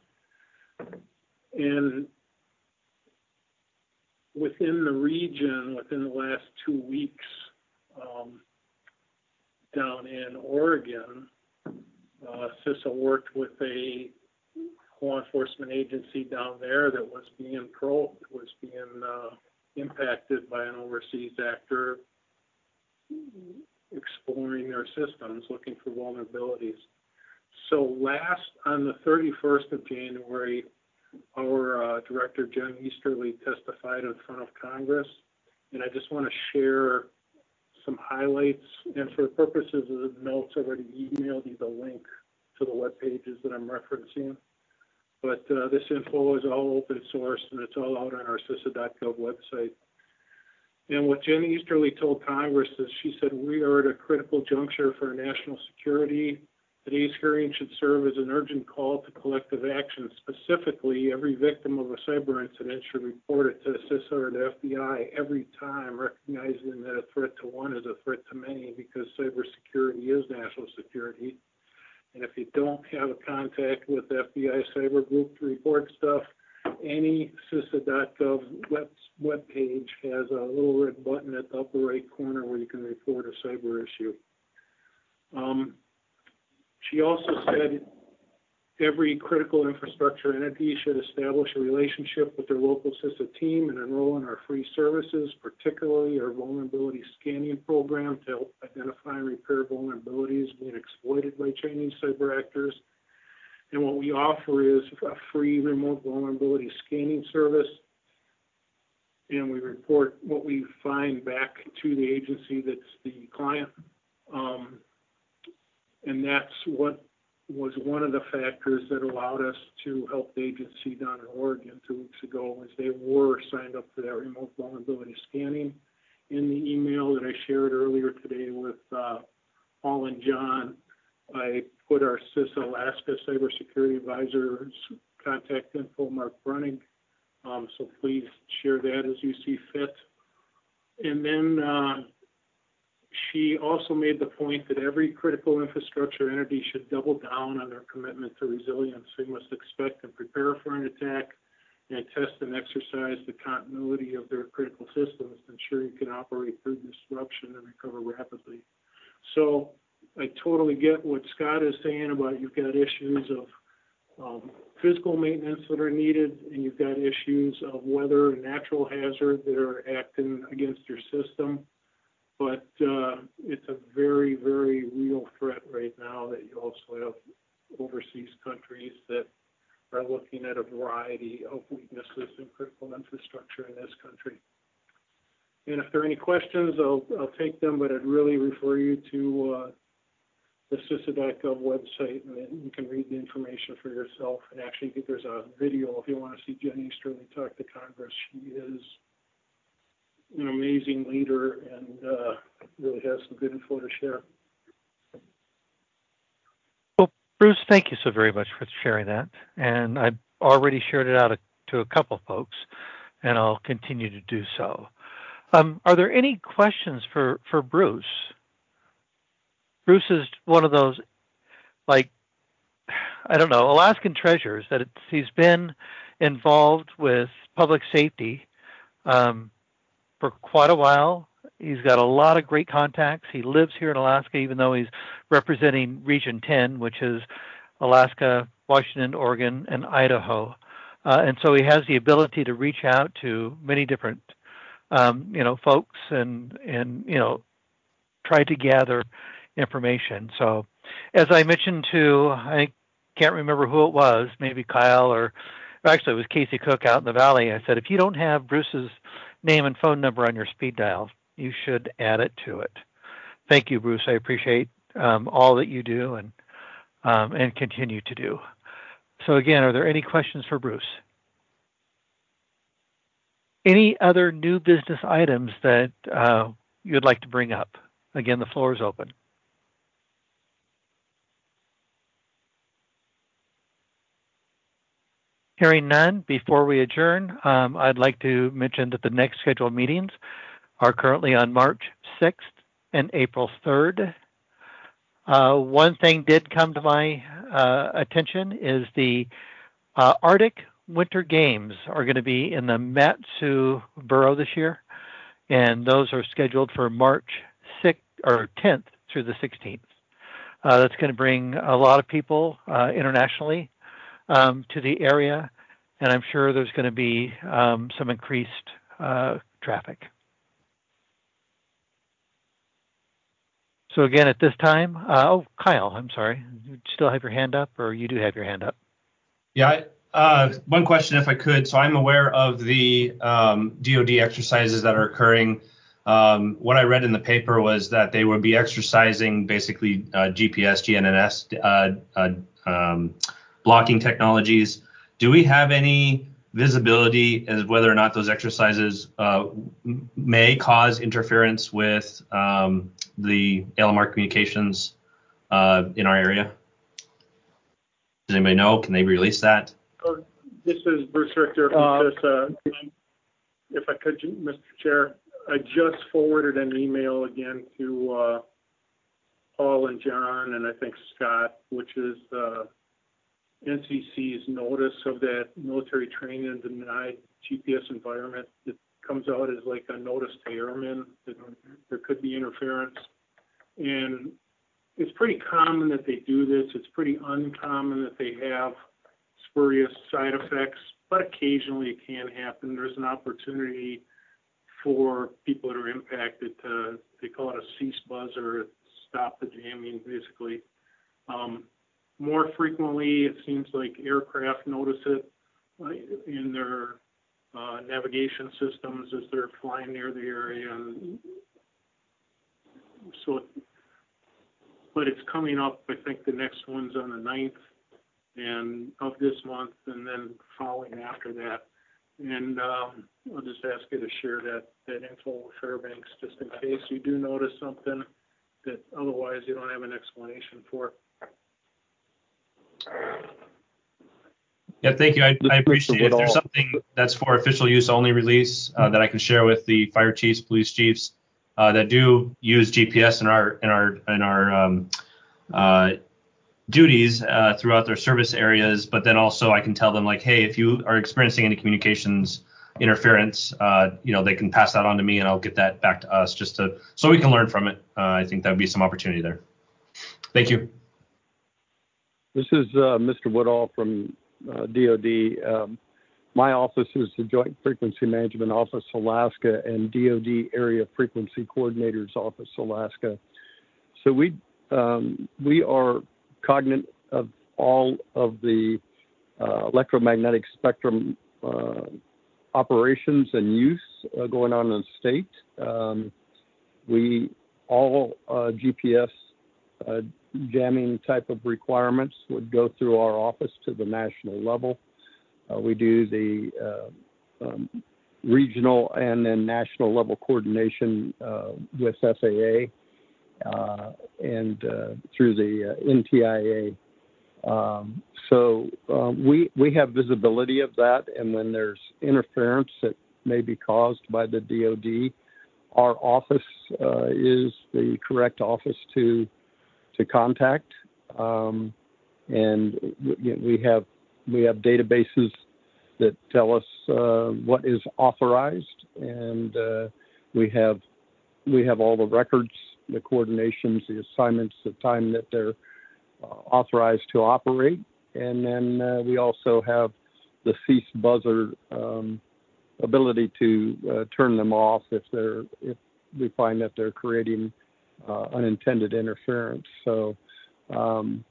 And within the region, within the last two weeks, um, down in Oregon, uh, CISA worked with a law enforcement agency down there that was being pro, was being uh, impacted by an overseas actor exploring their systems, looking for vulnerabilities. So last, on the thirty-first of January, our uh, director, Jen Easterly, testified in front of Congress, and I just want to share some highlights. And for the purposes of the notes, I've already emailed you the link to the web pages that I'm referencing. But uh, this info is all open source, and it's all out on our CISA dot gov website. And what Jen Easterly told Congress is, she said, we are at a critical juncture for national security. Today's hearing should serve as an urgent call to collective action. Specifically, every victim of a cyber incident should report it to CISA or the F B I every time, recognizing that a threat to one is a threat to many, because cybersecurity is national security. And if you don't have a contact with the F B I cyber group to report stuff, any CISA dot gov web, web page has a little red button at the upper right corner where you can report a cyber issue. Um, she also said every critical infrastructure entity should establish a relationship with their local CISA team and enroll in our free services, particularly our vulnerability scanning program to help identify and repair vulnerabilities being exploited by Chinese cyber actors. And what we offer is a free remote vulnerability scanning service. And we report what we find back to the agency that's the client. Um, and that's what was one of the factors that allowed us to help the agency down in Oregon two weeks ago, was they were signed up for that remote vulnerability scanning. In the email that I shared earlier today with uh, Paul and John, I put our CISA Alaska Cybersecurity Advisor's contact info, Mark Brunig. Um, so please share that as you see fit. And then uh, she also made the point that every critical infrastructure entity should double down on their commitment to resilience. They must expect and prepare for an attack and test and exercise the continuity of their critical systems to ensure you can operate through disruption and recover rapidly. So I totally get what Scott is saying about you've got issues of um, physical maintenance that are needed, and you've got issues of weather and natural hazard that are acting against your system. But uh, it's a very, very real threat right now that you also have overseas countries that are looking at a variety of weaknesses in critical infrastructure in this country. And if there are any questions, I'll, I'll take them, but I'd really refer you to uh, the CISA dot gov website, and then you can read the information for yourself. And actually, there's a video if you want to see Jen Easterly talk to Congress. She is an amazing leader and uh, really has some good info to share. Well, Bruce, thank you so very much for sharing that. And I've already shared it out to a couple folks, and I'll continue to do so. Um, are there any questions for, for Bruce? Bruce is one of those, like, I don't know, Alaskan treasures that it's, he's been involved with public safety um, for quite a while. He's got a lot of great contacts. He lives here in Alaska, even though he's representing Region ten, which is Alaska, Washington, Oregon, and Idaho. Uh, and so he has the ability to reach out to many different, um, you know, folks and, and, you know, try to gather information. So as I mentioned to, I can't remember who it was, maybe Kyle or actually it was Casey Cook out in the valley. I said, if you don't have Bruce's name and phone number on your speed dial, you should add it to it. Thank you, Bruce. I appreciate um, all that you do and um, and continue to do. So again, are there any questions for Bruce? Any other new business items that uh, you'd like to bring up? Again, the floor is open. Hearing none, before we adjourn, um, I'd like to mention that the next scheduled meetings are currently on March sixth and April third. Uh, one thing did come to my uh, attention is the uh, Arctic Winter Games are going to be in the Mat-Su Borough this year, and those are scheduled for March sixth or tenth through the sixteenth. Uh, that's going to bring a lot of people uh, internationally um, to the area, and I'm sure there's going to be um, some increased uh, traffic. So again, at this time, uh, oh, Kyle, I'm sorry. You still have your hand up, or you do have your hand up? Yeah, uh, one question if I could. So I'm aware of the um, D O D exercises that are occurring. Um, what I read in the paper was that they would be exercising basically uh, G P S, G N S uh, uh, um, blocking technologies. Do we have any visibility as whether or not those exercises uh, may cause interference with um, the A L M R communications uh, in our area? Does anybody know? Can they release that? Uh, this is Bruce Richter. Uh, uh, if I could, Mister Chair, I just forwarded an email again to uh, Paul and John and I think Scott, which is uh, N C C's notice of that military training and denied G P S environment. It comes out as like a notice to airmen that there could be interference. And it's pretty common that they do this. It's pretty uncommon that they have spurious side effects, but occasionally it can happen. There's an opportunity for people that are impacted to, they call it a cease buzzer, stop the jamming, basically. Um, more frequently, it seems like aircraft notice it uh, in their uh, navigation systems as they're flying near the area. And so, but it's coming up, I think the next one's on the ninth and of this month, and then following after that. And um, I'll just ask you to share that, that info with Fairbanks just in case you do notice something that otherwise you don't have an explanation for. Yeah, thank you. I, I appreciate it. If there's something that's for official use only release uh, that I can share with the fire chiefs, police chiefs uh, that do use G P S in our in our in our um, uh, duties uh, throughout their service areas, but then also I can tell them like, hey, if you are experiencing any communications interference, uh, you know, they can pass that on to me and I'll get that back to us just to so we can learn from it. Uh, I think that would be some opportunity there. Thank you. This is uh, Mister Woodall from uh, D O D. Um, my office is the Joint Frequency Management Office, Alaska, and D O D Area Frequency Coordinators Office, Alaska. So we um, we are cognizant of all of the uh, electromagnetic spectrum uh, operations and use uh, going on in the state. Um, we all uh, G P S uh, jamming type of requirements would go through our office to the national level. Uh, we do the uh, um, regional and then national level coordination uh, with F A A uh, and uh, through the uh, N T I A. Um, so uh, we we have visibility of that, and when there's interference that may be caused by the D O D, our office uh, is the correct office to to contact, um, and we, we have we have databases that tell us uh, what is authorized, and uh, we have we have all the records, the coordinations, the assignments, the time that they're uh, authorized to operate, and then uh, we also have the cease buzzer um, ability to uh, turn them off if they're if we find that they're creating uh, unintended interference. So um,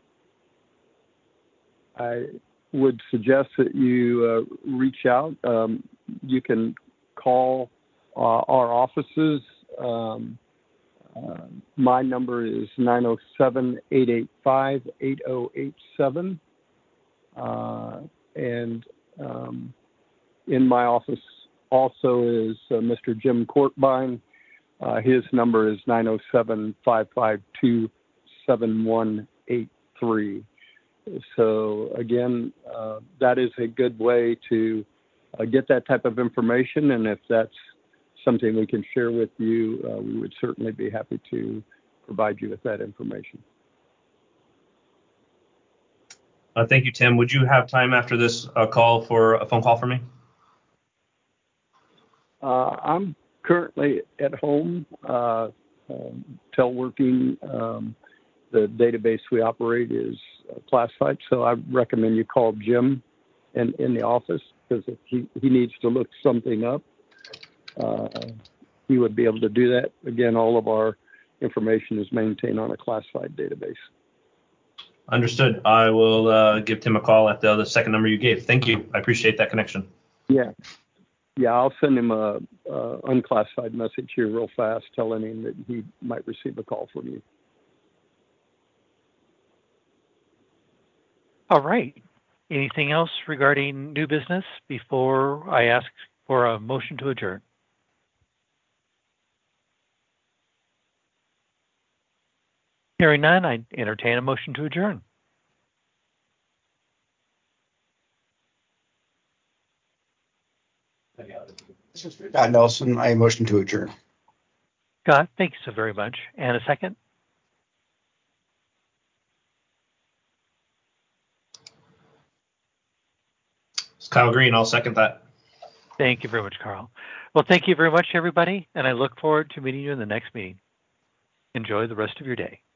I would suggest that you uh, reach out. Um, you can call uh, our offices. Um, uh, my number is nine oh seven, eight eight five, eight oh eight seven. Uh, and um, in my office also is uh, Mister Jim Courtbine. Uh, his number is nine oh seven, five five two, seven one eight three. So again, uh, that is a good way to uh, get that type of information. And if that's something we can share with you, uh, we would certainly be happy to provide you with that information. Uh, thank you, Tim. Would you have time after this uh, call for a phone call for me? Uh, I'm currently at home, uh, um, teleworking. Um, the database we operate is uh, classified, so I recommend you call Jim in, in the office, because if he, he needs to look something up, uh, he would be able to do that. Again, all of our information is maintained on a classified database. Understood. I will uh, give Tim a call at the, the second number you gave. Thank you. I appreciate that connection. Yeah. Yeah, I'll send him a, a unclassified message here real fast telling him that he might receive a call from you. All right. Anything else regarding new business before I ask for a motion to adjourn? Hearing none, I entertain a motion to adjourn. This is Scott Nelson. I motion to adjourn. Scott, thank you so very much. And a second? It's Kyle Green. I'll second that. Thank you very much, Carl. Well, thank you very much, everybody, and I look forward to meeting you in the next meeting. Enjoy the rest of your day.